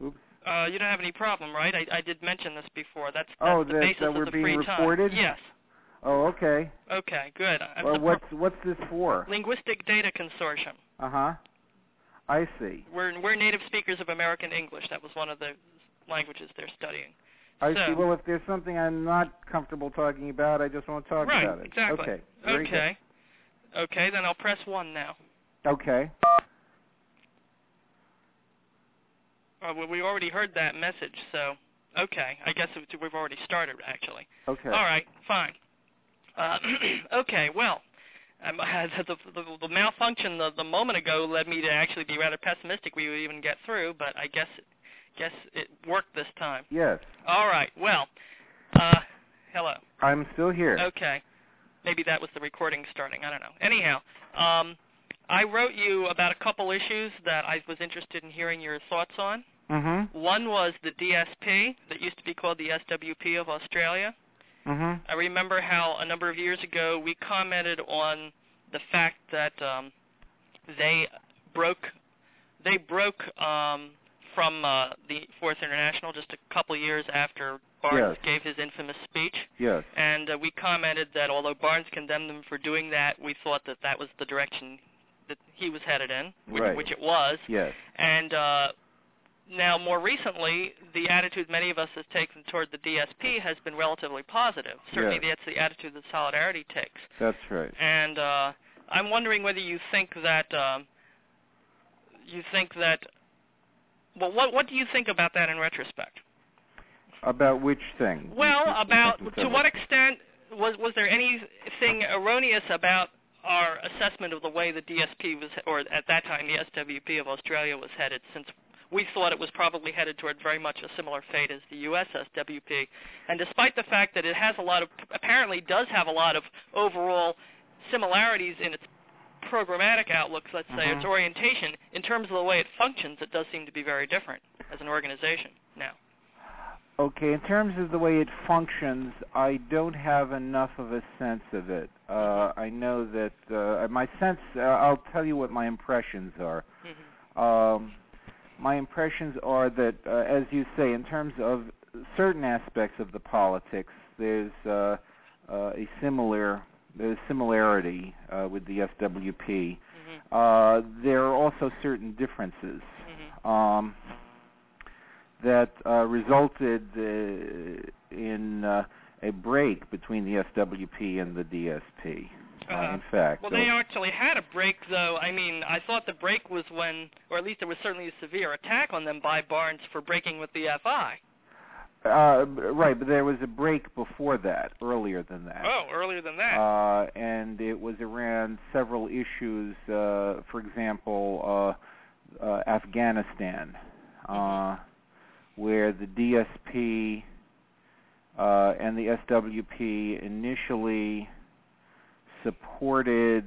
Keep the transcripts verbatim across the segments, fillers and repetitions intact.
Oops. Uh, you don't have any problem, right? I, I did mention this before. That's, that's oh, the that, basis that of we're the being free recorded? time. Yes. Oh, okay. Okay, good. I'm Well, what's what's this for? Linguistic Data Consortium. Uh huh. I see. We're we're native speakers of American English. That was one of the languages they're studying. I so, see. Well, if there's something I'm not comfortable talking about, I just won't talk right, about it. Exactly. Okay. Very okay. Good. Okay. Then I'll press one now. Okay. Uh, well, we already heard that message, so okay. I guess it, we've already started actually. Okay. All right. Fine. Uh, okay. Well. Um, the, the, the malfunction the, the moment ago led me to actually be rather pessimistic we would even get through, but I guess guess it worked this time. Yes. All right. Well, uh, hello. I'm still here. Okay. Maybe that was the recording starting. I don't know. Anyhow, um, I wrote you about a couple issues that I was interested in hearing your thoughts on. Mm-hmm. One was the D S P, that used to be called the S W P of Australia. Mm-hmm. I remember how a number of years ago we commented on the fact that um, they broke they broke um, from uh, the Fourth International just a couple years after Barnes yes. gave his infamous speech. Yes. And uh, we commented that although Barnes condemned them for doing that, we thought that that was the direction that he was headed in, which, right. which it was. Yes. And uh, now, more recently, the attitude many of us have taken toward the D S P has been relatively positive. Certainly, yes. that's the attitude that Solidarity takes. That's right. And uh, I'm wondering whether you think that um, you think that. Well, what what do you think about that in retrospect? About which thing? Well, about to what extent was was there anything erroneous about our assessment of the way the D S P was, or at that time the S W P of Australia was headed, since we thought it was probably headed toward very much a similar fate as the U S S W P. And despite the fact that it has a lot of, apparently does have a lot of overall similarities in its programmatic outlooks, let's say, mm-hmm. its orientation, in terms of the way it functions, it does seem to be very different as an organization now. Okay, in terms of the way it functions, I don't have enough of a sense of it. Uh, I know that uh, my sense, uh, I'll tell you what my impressions are. Mm-hmm. Um, my impressions are that, uh, as you say, in terms of certain aspects of the politics, there's uh, uh, a similar there's similarity uh, with the S W P. Mm-hmm. Uh, there are also certain differences. Mm-hmm. Um, that uh, resulted uh, in uh, a break between the S W P and the D S P. Uh, uh, in fact, well, they actually had a break, though. I mean, I thought the break was when, or at least there was certainly a severe attack on them by Barnes for breaking with the F I. Uh, right, but there was a break before that, earlier than that. Oh, earlier than that. Uh, and it was around several issues. Uh, for example, uh, uh, Afghanistan. Mm-hmm. Uh, where the D S P uh, and the S W P initially supported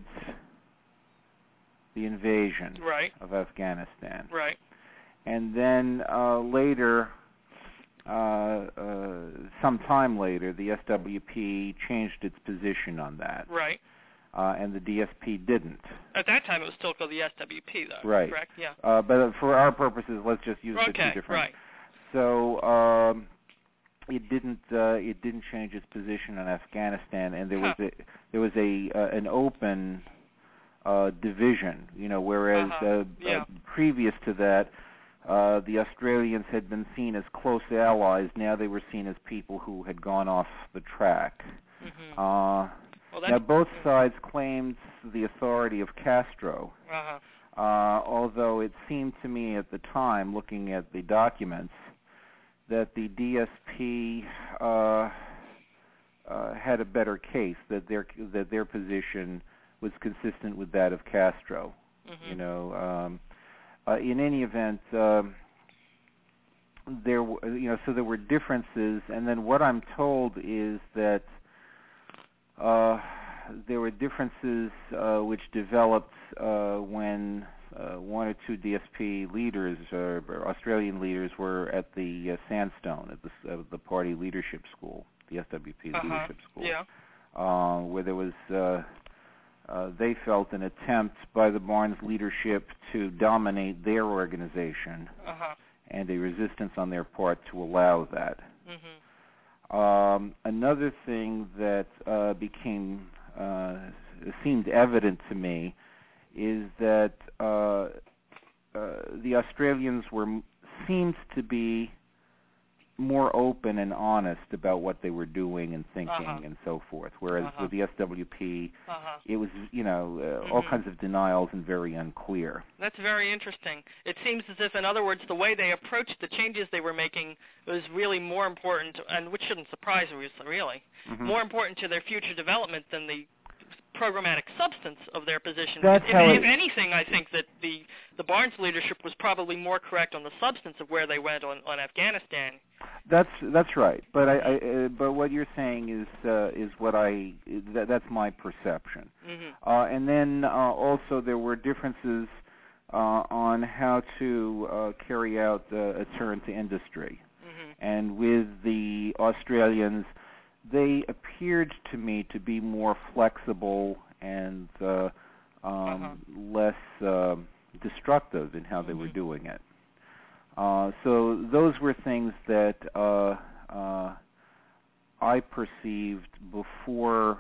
the invasion right. of Afghanistan. Right. And then uh, later, uh, uh, some time later, the S W P changed its position on that. Right. Uh, and the D S P didn't. At that time, it was still called the S W P, though. Right. Correct? Yeah. Uh, but for our purposes, let's just use okay, the two different. Right. So um, it didn't uh, it didn't change its position on Afghanistan, and there huh. was a there was a uh, an open uh, division, you know, whereas uh-huh. uh, yeah. uh, previous to that, uh, the Australians had been seen as close allies. Now they were seen as people who had gone off the track. Mm-hmm. Uh, well, now both sides claimed the authority of Castro. Uh-huh. Uh, although it seemed to me at the time, looking at the documents, that the D S P uh, uh, had a better case, that their that their position was consistent with that of Castro. Mm-hmm. You know, um, uh, in any event, uh, there you know, so there were differences, and then what I'm told is that uh, there were differences uh, which developed uh, when uh, one or two D S P leaders, uh, or Australian leaders, were at the uh, Sandstone, at the, uh, the party leadership school, the S W P uh-huh. leadership school, yeah. uh, where there was, uh, uh, they felt, an attempt by the Barnes leadership to dominate their organization. Uh-huh. and a resistance on their part to allow that. Mm-hmm. Um, another thing that uh, became uh, seemed evident to me is that uh, uh, the Australians were seemed to be more open and honest about what they were doing and thinking uh-huh. and so forth. Whereas uh-huh. with the S W P, uh-huh. it was, you know, uh, mm-hmm. all kinds of denials and very unclear. That's very interesting. It seems as if, in other words, the way they approached the changes they were making was really more important, and which shouldn't surprise us, really, Mm-hmm. more important to their future development than the programmatic substance of their position. That's if, how if it, anything, I think that the, the Barnes leadership was probably more correct on the substance of where they went on, on Afghanistan. That's that's right. But I, I uh, but what you're saying is uh, is what I that, that's my perception. Mm-hmm. Uh, and then uh, also there were differences uh, on how to uh, carry out uh, a turn to industry. Mm-hmm. And with the Australians, they appeared to me to be more flexible and uh, um, uh-huh. less uh, destructive in how they mm-hmm. were doing it. Uh, so those were things that uh, uh, I perceived before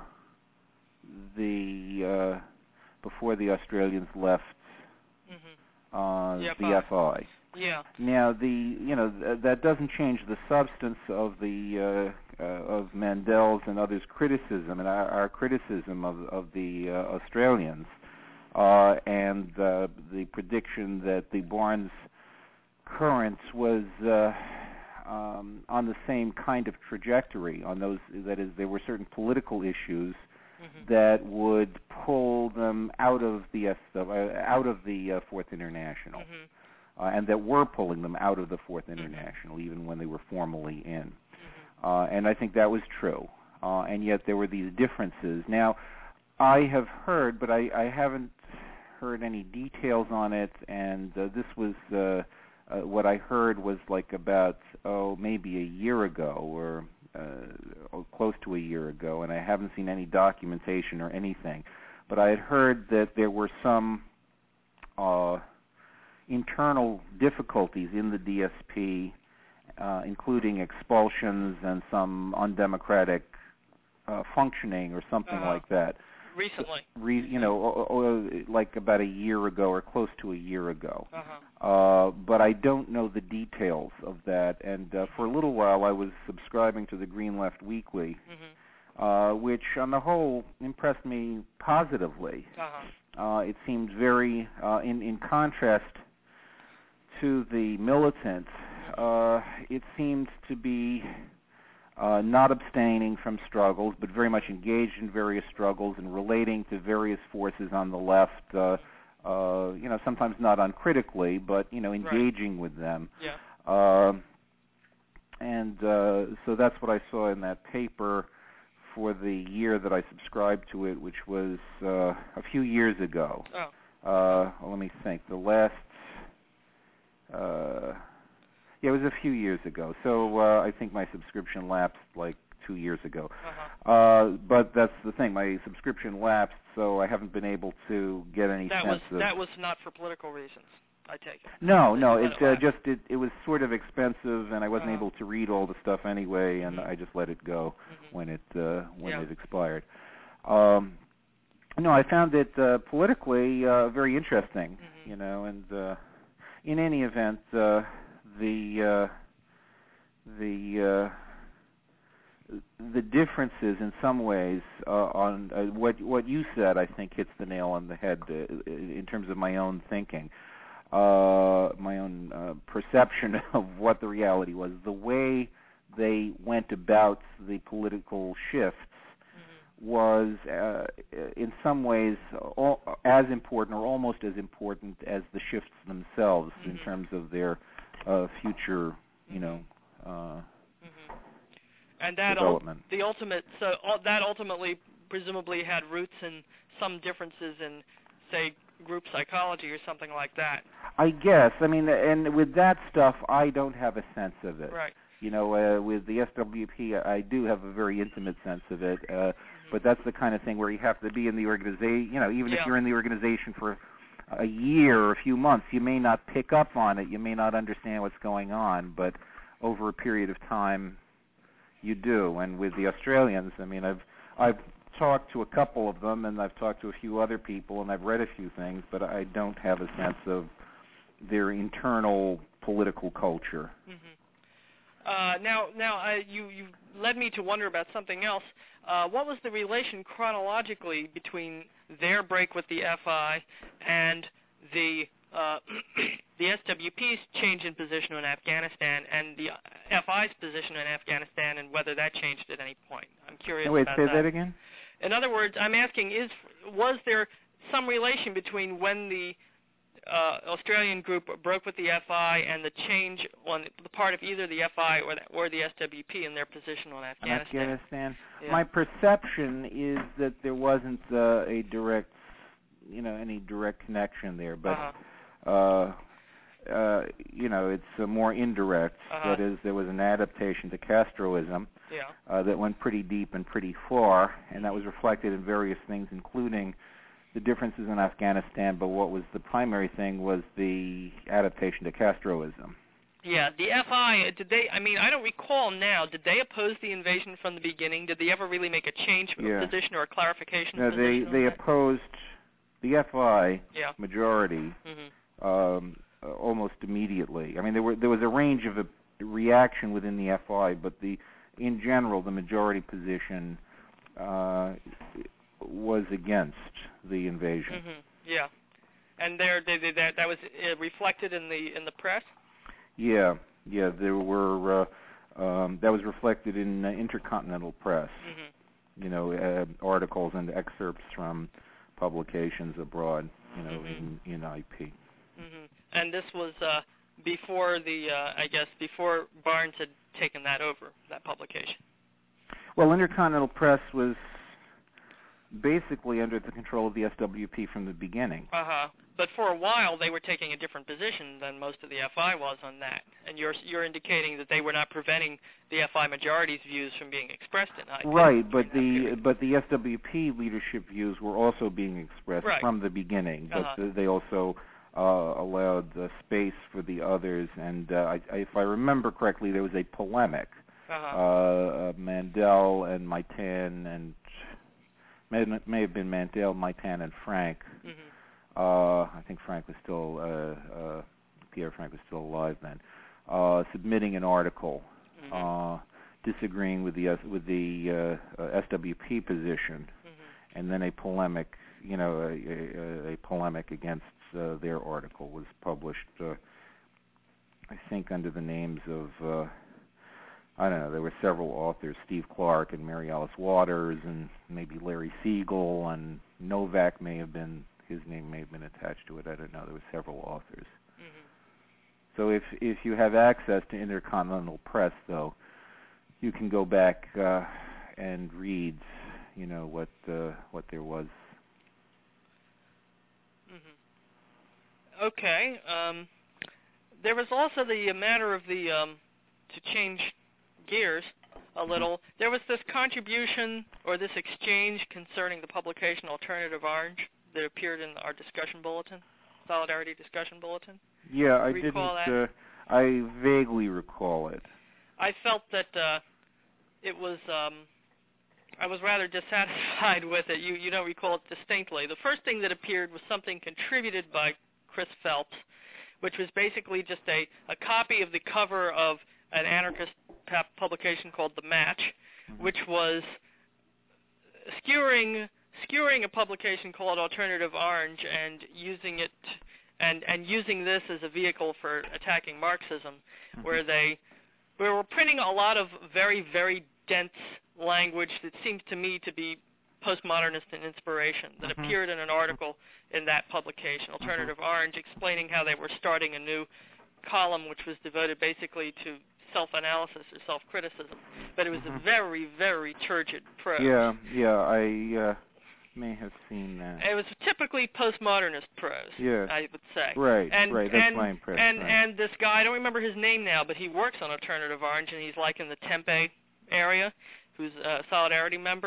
the uh, before the Australians left mm-hmm. uh, the, the F I. Yeah. Now the you know th- that doesn't change the substance of the uh, uh, of Mandel's and others' criticism and our, our criticism of of the uh, Australians uh, and uh, the prediction that the Barnes currents was uh, um, on the same kind of trajectory on those. That is, there were certain political issues mm-hmm. that would pull them out of the uh, out of the uh, Fourth International. Mm-hmm. Uh, and that were pulling them out of the Fourth International, mm-hmm. even when they were formally in. Mm-hmm. Uh, and I think that was true. Uh, and yet there were these differences. Now, I have heard, but I, I haven't heard any details on it, and uh, this was, uh, uh, what I heard was like about, oh, maybe a year ago, or uh, close to a year ago, and I haven't seen any documentation or anything. But I had heard that there were some uh, internal difficulties in the D S P, uh, including expulsions and some undemocratic uh, functioning or something uh-huh. like that. Recently. Re, you know, or, or like about a year ago or close to a year ago. Uh-huh. Uh, but I don't know the details of that. And uh, for a little while I was subscribing to the Green Left Weekly, mm-hmm. uh, which on the whole impressed me positively. Uh-huh. Uh, it seemed very, uh, in, in contrast to the militants, uh, it seemed to be uh, not abstaining from struggles, but very much engaged in various struggles and relating to various forces on the left, uh, uh, you know, sometimes not uncritically, but, you know, engaging right. with them. Yeah. Uh, and uh, so that's what I saw in that paper for the year that I subscribed to it, which was uh, a few years ago. Oh. Uh, well, let me think. The last... Uh, yeah, it was a few years ago. So uh, I think my subscription lapsed like two years ago. Uh-huh. Uh, but that's the thing. My subscription lapsed, so I haven't been able to get any that sense was, of... That was not for political reasons, I take it. No, no. It, it uh, just it, it was sort of expensive, and I wasn't uh-huh. able to read all the stuff anyway, and mm-hmm. I just let it go mm-hmm. when it uh, when yeah. it expired. Um, no, I found it uh, politically uh, very interesting, mm-hmm. you know, and... Uh, In any event, uh, the uh, the uh, the differences in some ways uh, on uh, what what you said, I think, hits the nail on the head uh, in terms of my own thinking, uh, my own uh, perception of what the reality was. The way they went about the political shifts was uh, in some ways all, as important or almost as important as the shifts themselves mm-hmm. in terms of their uh, future, you know, uh, mm-hmm. and that development. Ul- the ultimate, so all, that ultimately presumably had roots in some differences in, say, group psychology or something like that. I guess. I mean, and with that stuff, I don't have a sense of it. Right. You know, uh, with the S W P, I do have a very intimate sense of it. Uh, But that's the kind of thing where you have to be in the organization, you know, even yeah. if you're in the organization for a year or a few months, you may not pick up on it. You may not understand what's going on, but over a period of time, you do. And with the Australians, I mean, I've I've talked to a couple of them, and I've talked to a few other people, and I've read a few things, but I don't have a sense of their internal political culture. Mm-hmm. Uh, now, now uh, you you led me to wonder about something else. Uh, what was the relation chronologically between their break with the F I and the uh, the S W P's change in position in Afghanistan and the F I's position in Afghanistan, and whether that changed at any point? I'm curious oh, wait, about say that. that again? In other words, I'm asking: Is was there some relation between when the Uh, Australian group broke with the F I and the change on the part of either the F I or the, or the S W P in their position on Afghanistan? Afghanistan. Yeah. My perception is that there wasn't uh, a direct, you know, any direct connection there, but uh-huh. uh, uh, you know, it's uh, more indirect. Uh-huh. That is, there was an adaptation to Castroism yeah. uh, that went pretty deep and pretty far, and that was reflected in various things, including the differences in Afghanistan, but what was the primary thing was the adaptation to Castroism. Yeah, the F I, did they, I mean, I don't recall now, did they oppose the invasion from the beginning? Did they ever really make a change of yeah. position or a clarification no, of position? They, they opposed the F I yeah. majority mm-hmm. um, uh, almost immediately. I mean, there were there was a range of a reaction within the F I, but the in general, the majority position uh, was against the invasion. Mm-hmm. Yeah, and there, they, they, that that was uh, reflected in the in the press. Yeah, yeah, there were. Uh, um, that was reflected in uh, intercontinental press. Mm-hmm. You know, uh, articles and excerpts from publications abroad. You know, mm-hmm. in in I P. Mm-hmm. And this was uh, before the, uh, I guess, before Barnes had taken that over, that publication. Well, Intercontinental Press was basically under the control of the S W P from the beginning. Uh-huh. But for a while, they were taking a different position than most of the F I was on that. And you're you're indicating that they were not preventing the F I majority's views from being expressed in I P. Right, but the but the S W P leadership views were also being expressed right. from the beginning. But uh-huh. they also uh, allowed uh, space for the others. And uh, I, if I remember correctly, there was a polemic. Uh-huh. Uh, Mandel and Maitan and may, may have been Mandel, Maitan, and Frank. Mm-hmm. Uh, I think Frank was still, uh, uh, Pierre Frank was still alive then, uh, submitting an article mm-hmm. uh, disagreeing with the with the uh, uh, S W P position, mm-hmm. and then a polemic, you know, a, a, a polemic against uh, their article was published. Uh, I think under the names of, uh, I don't know, there were several authors, Steve Clark and Mary Alice Waters, and maybe Larry Siegel, and Novak may have been. His name may have been attached to it. I don't know. There were several authors. Mm-hmm. So if if you have access to Intercontinental Press, though, you can go back uh, and read, you know, what uh, what there was. Mm-hmm. Okay. Um, there was also the matter of the um, to change gears a little. Mm-hmm. There was this contribution or this exchange concerning the publication Alternative Orange that appeared in our discussion bulletin, Solidarity discussion bulletin. Yeah, I didn't. Uh, I vaguely recall it. I felt that uh, it was. Um, I was rather dissatisfied with it. You you don't recall it distinctly. The first thing that appeared was something contributed by Chris Phelps, which was basically just a, a copy of the cover of an anarchist publication called The Match, mm-hmm. which was skewering. skewering a publication called Alternative Orange and using it and and using this as a vehicle for attacking Marxism, mm-hmm. where they we were printing a lot of very very dense language that seems to me to be postmodernist in inspiration that mm-hmm. appeared in an article in that publication, Alternative mm-hmm. Orange, explaining how they were starting a new column which was devoted basically to self-analysis or self-criticism, but it was mm-hmm. a very very turgid prose. Yeah, yeah, I. Uh may have seen that. It was typically postmodernist prose, yes. I would say. Right, and, right, that's and, my impression. And, right. and this guy, I don't remember his name now, but he works on Alternative Orange, and he's like in the Tempe area, who's a Solidarity member,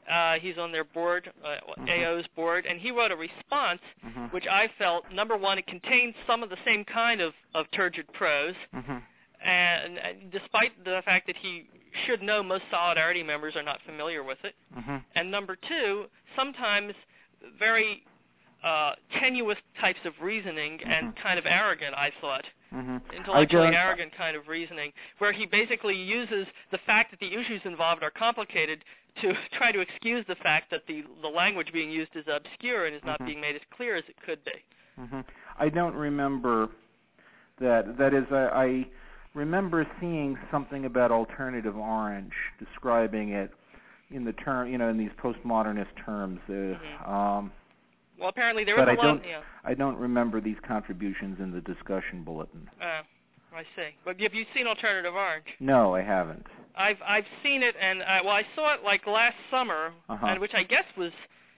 Uh, he's on their board, uh, mm-hmm. A O's board, and he wrote a response, mm-hmm. which I felt, number one, it contained some of the same kind of, of turgid prose, mm-hmm. and, and despite the fact that he should know most Solidarity members are not familiar with it, mm-hmm. and number two, sometimes very uh, tenuous types of reasoning mm-hmm. and kind of arrogant, I thought. Mm-hmm. Intellectually arrogant kind of reasoning, where he basically uses the fact that the issues involved are complicated to try to excuse the fact that the the language being used is obscure and is not mm-hmm. being made as clear as it could be. Mm-hmm. I don't remember that. That is, I, I remember seeing something about alternative orange, describing it in the term, you know, in these postmodernist terms. Uh, mm-hmm. um, Well, apparently there but was I a lot. Don't, Yeah. I don't remember these contributions in the discussion bulletin. Uh, I see. But have you seen Alternative Orange? No, I haven't. I've I've seen it, and I, well, I saw it like last summer, uh-huh. and which I guess was.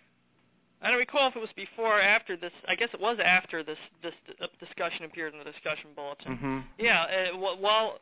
I don't recall if it was before or after this. I guess it was after this this uh, discussion appeared in the discussion bulletin. Mm-hmm. Yeah. Uh, well,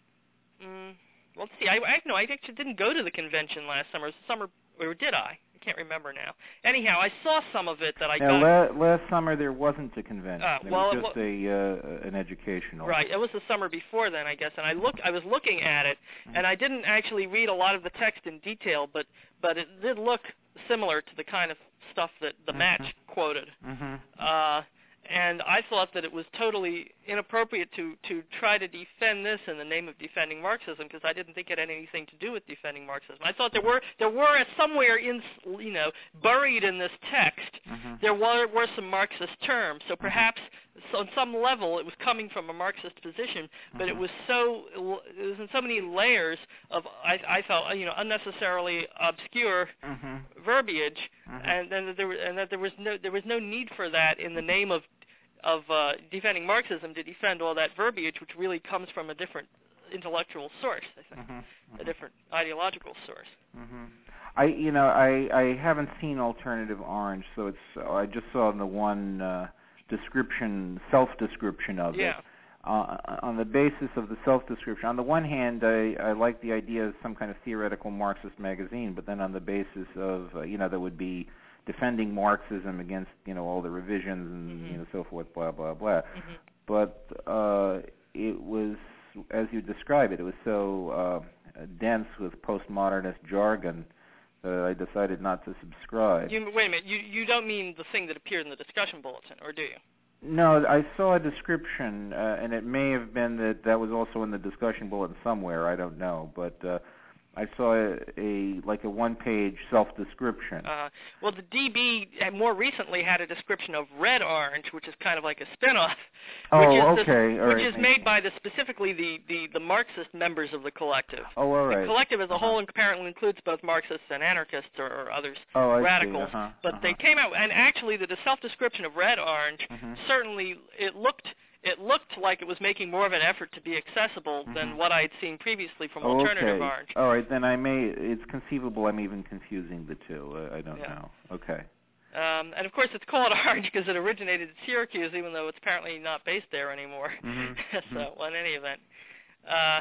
mm, well, let's see. I, I no, I actually didn't go to the convention last summer. It was the summer, or did I? I can't remember now. Anyhow, I saw some of it that I yeah, got. La- last summer there wasn't a convention. Uh, it well, was just it a uh, an educational. Right. It was the summer before then, I guess. And I look, I was looking at it, mm-hmm. and I didn't actually read a lot of the text in detail, but but it did look similar to the kind of stuff that the mm-hmm. match quoted. Mm-hmm. Uh, and I thought that it was totally inappropriate to, to try to defend this in the name of defending Marxism, because I didn't think it had anything to do with defending Marxism. I thought there were there were somewhere in you know buried in this text mm-hmm. there were were some Marxist terms. So perhaps so on some level it was coming from a Marxist position, but mm-hmm. it was so it was in so many layers of I, I felt you know unnecessarily obscure mm-hmm. verbiage, mm-hmm. and then there and that there was no there was no need for that in the name of of uh, defending Marxism to defend all that verbiage, which really comes from a different intellectual source, I think, mm-hmm. Mm-hmm. a different ideological source. Mm-hmm. I, you know, I, I haven't seen Alternative Orange, so it's I just saw the one uh, description, self-description of yeah. it. Uh, on the basis of the self-description, on the one hand, I, I like the idea of some kind of theoretical Marxist magazine, but then on the basis of, uh, you know, that would be defending Marxism against, you know, all the revisions and, mm-hmm. you know, so forth, blah, blah, blah. Mm-hmm. But uh, it was, as you describe it, it was so uh, dense with postmodernist jargon that I decided not to subscribe. You, wait a minute, you, you don't mean the thing that appeared in the discussion bulletin, or do you? No, I saw a description, uh, and it may have been that that was also in the discussion bulletin somewhere, I don't know, but uh, I saw a, a like a one-page self-description. Uh, well, the D B had more recently had a description of Red Orange, which is kind of like a spin-off, oh, which is, okay. the, all which right. is made by the specifically the, the, the Marxist members of the collective. Oh, all right. The collective as a uh-huh. whole apparently includes both Marxists and anarchists or, or others, oh, I radicals. see. Uh-huh. But uh-huh. they came out, and actually the, the self-description of Red Orange mm-hmm. certainly it looked. It looked like it was making more of an effort to be accessible mm-hmm. than what I had seen previously from oh, Alternative okay. Orange. All right, then I may. It's conceivable I'm even confusing the two. Uh, I don't yeah. know. Okay. Um, and of course, it's called Orange because it originated in Syracuse, even though it's apparently not based there anymore. Mm-hmm. so, well, in any event, uh,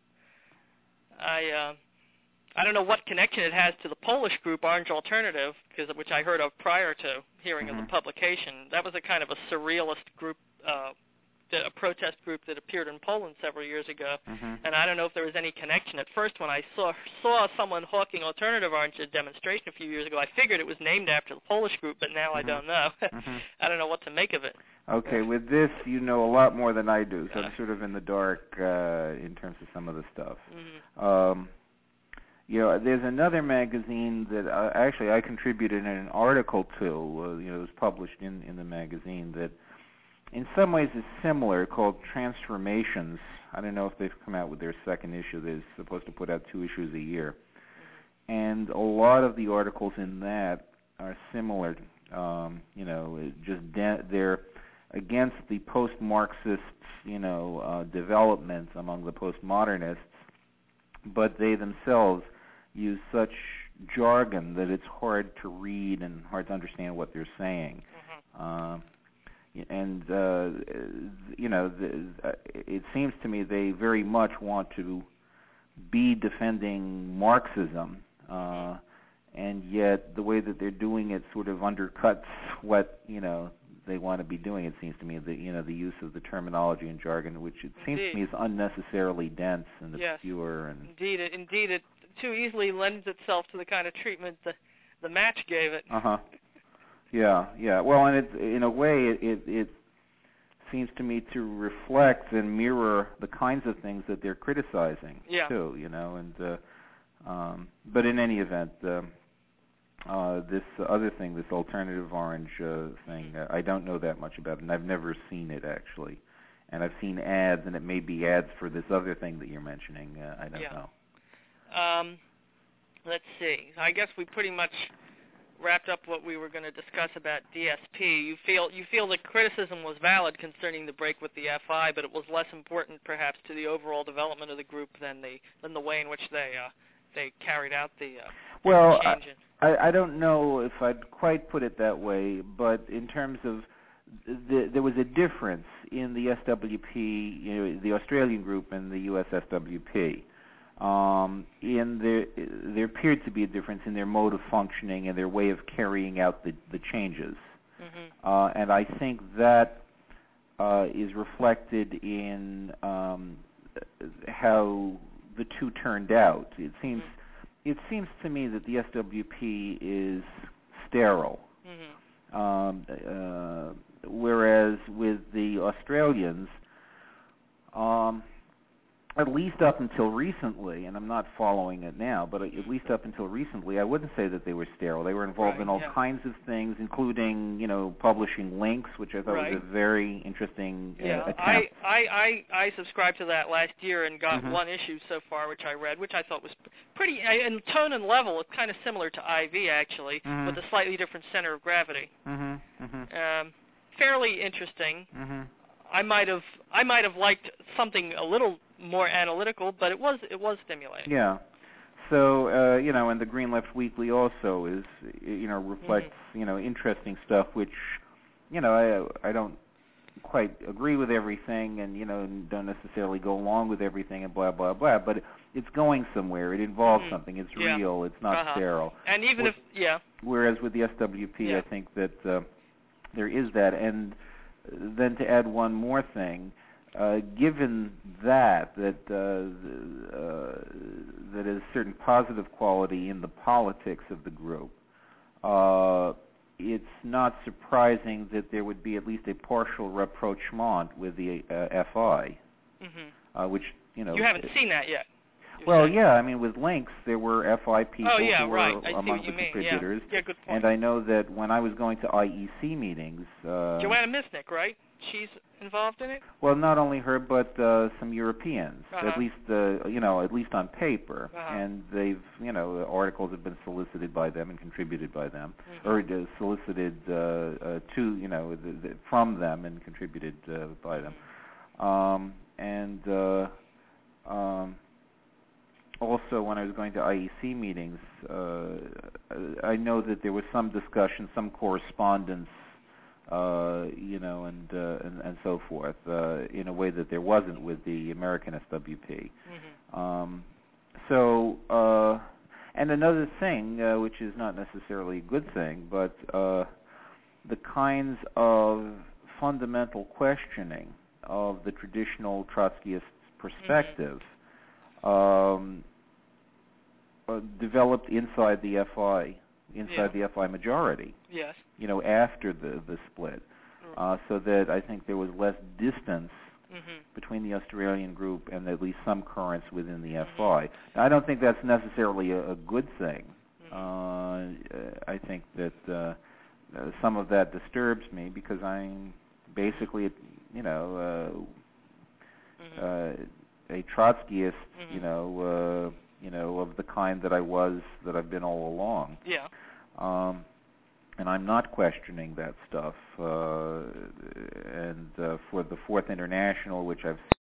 I uh, I don't know what connection it has to the Polish group Orange Alternative, because which I heard of prior to hearing mm-hmm. of the publication. That was a kind of a surrealist group. Uh, a protest group that appeared in Poland several years ago, mm-hmm. and I don't know if there was any connection. At first, when I saw saw someone hawking Alternative Orange at a demonstration a few years ago, I figured it was named after the Polish group, but now mm-hmm. I don't know. mm-hmm. I don't know what to make of it. Okay, with this, you know a lot more than I do, so uh, I'm sort of in the dark uh, in terms of some of the stuff. Mm-hmm. Um, you know, there's another magazine that uh, actually I contributed an article to. Uh, you know, it was published in, in the magazine that in some ways is similar, called Transformations. I don't know if they've come out with their second issue. They're supposed to put out two issues a year. Mm-hmm. And a lot of the articles in that are similar. Um, you know, just de- they're against the post-Marxist, you know, uh, developments among the postmodernists, but they themselves use such jargon that it's hard to read and hard to understand what they're saying. Mm-hmm. Uh, And, uh, you know, the, uh, it seems to me they very much want to be defending Marxism, uh, and yet the way that they're doing it sort of undercuts what, you know, they want to be doing. It seems to me that, you know, the use of the terminology and jargon, which it seems Indeed. to me is unnecessarily dense and Yes. obscure. And indeed, it, indeed, it too easily lends itself to the kind of treatment the the match gave it. Uh huh. Yeah, yeah. Well, and it, in a way, it, it it seems to me to reflect and mirror the kinds of things that they're criticizing Yeah. too. You know, and uh, um, but in any event. Um, Uh, this other thing, this alternative orange uh, thing, uh, I don't know that much about it, and I've never seen it actually. And I've seen ads, and it may be ads for this other thing that you're mentioning. Uh, I don't Yeah. know. Um, let's see. I guess we pretty much wrapped up what we were going to discuss about D S P. You feel you feel the criticism was valid concerning the break with the F I, but it was less important, perhaps, to the overall development of the group than the than the way in which they uh, they carried out the uh, well, change. I, I, I don't know if I'd quite put it that way, but in terms of the, there was a difference in the S W P, you know, the Australian group and the U S S W P. Um, in there, there appeared to be a difference in their mode of functioning and their way of carrying out the, the changes. Mm-hmm. Uh, and I think that uh, is reflected in um, how the two turned out. It seems. Mm-hmm. It seems to me that the S W P is sterile, mm-hmm. um, uh, whereas with the Australians, um, at least up until recently, and I'm not following it now, but at least up until recently, I wouldn't say that they were sterile. They were involved right, in all yeah. kinds of things, including, you know, publishing links, which I thought right. was a very interesting uh, yeah, attempt. I, I, I, I subscribed to that last year and got mm-hmm. one issue so far, which I read, which I thought was pretty, in tone and level, it's kind of similar to I V, actually, mm-hmm. with a slightly different center of gravity. Mm-hmm. Mm-hmm. Um, fairly interesting. Mm-hmm. I might have, I might have liked something a little more analytical, but it was it was stimulating. Yeah. So uh, you know, and the Green Left Weekly also is, you know, reflects mm-hmm. you know interesting stuff, which you know I I don't quite agree with everything, and you know don't necessarily go along with everything, and blah blah blah. But it's going somewhere. It involves mm-hmm. something. It's yeah. real. It's not uh-huh. sterile. And even With, if yeah. Whereas with the S W P, yeah. I think that uh, there is that, and then to add one more thing. Uh, given that that uh, uh, that is a certain positive quality in the politics of the group, uh, it's not surprising that there would be at least a partial rapprochement with the uh, F I, mm-hmm. uh, which you know. You haven't seen that yet. Well, saying. yeah, I mean, with Links, there were F I people oh, yeah, who were right. I among see what the you mean. contributors. Yeah. yeah, good point. And I know that when I was going to I E C meetings... Uh, Joanna Misnick, right? She's involved in it? Well, not only her, but uh, some Europeans, uh-huh. at least, uh, you know, at least on paper. Uh-huh. And they've, you know, articles have been solicited by them and contributed by them, mm-hmm. or uh, solicited uh, uh, to, you know, the, the, from them and contributed uh, by them. Mm-hmm. Um, and... Uh, um, Also, when I was going to I E C meetings, uh, I know that there was some discussion, some correspondence, uh, you know, and, uh, and and so forth, uh, in a way that there wasn't with the American S W P. Mm-hmm. Um, so, uh, and another thing, uh, which is not necessarily a good thing, but uh, the kinds of fundamental questioning of the traditional Trotskyist perspective. Mm-hmm. Um, uh, developed inside the F I, inside yeah. the F I majority. Yes. You know, after the the split, uh, so that I think there was less distance mm-hmm. between the Australian group and at least some currents within the mm-hmm. F I. Now, I don't think that's necessarily a, a good thing. Mm-hmm. Uh, I think that uh, uh, some of that disturbs me because I'm basically, you know, uh, mm-hmm. uh, a Trotskyist, mm-hmm. you know. Uh, you know, of the kind that I was, that I've been all along. Yeah. Um, and I'm not questioning that stuff. Uh, and uh, for the Fourth International, which I've